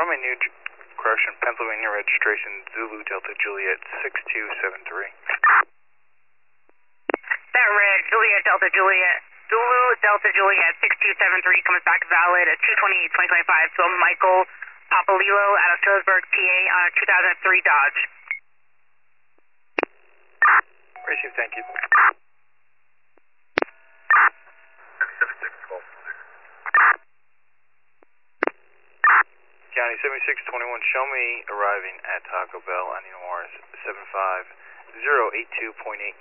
me correction, Pennsylvania registration, Zulu Delta Juliet 6273. That red, Juliet Delta Juliet, Zulu Delta Juliet 6273 comes back valid at 2/28/2025 to a Michael Papalilo out of Phillipsburg, PA on a 2003 Dodge. Receive, thank you. County 7621, show me arriving at Taco Bell on Mars 75082.8.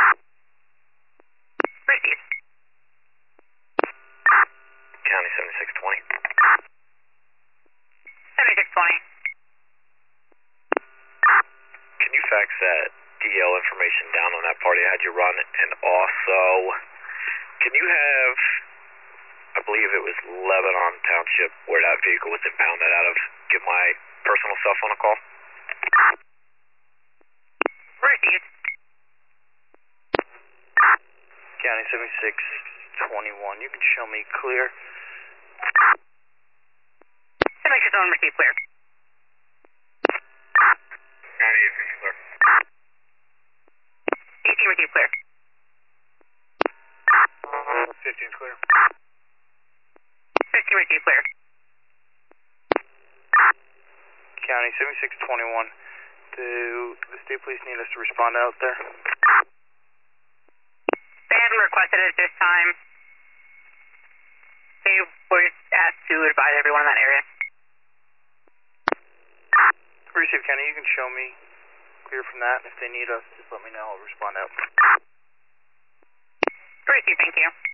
Receive. County 7620. 7620. Can you fax that DL information down on that party I had you run? And also, can you have, I believe it was Lebanon Township where that vehicle was impounded out of, give my personal cell phone a call? Received. County 7621, you can show me clear. 7621 received clear. County 18 clear. 18 received clear. 15 clear. 15 received clear. County 7621, do the state police need us to respond out there? They haven't requested it this time. They were asked to advise everyone in that area. Receive, County, you can show me clear from that. If they need us, just let me know. I'll respond out. Receive, thank you.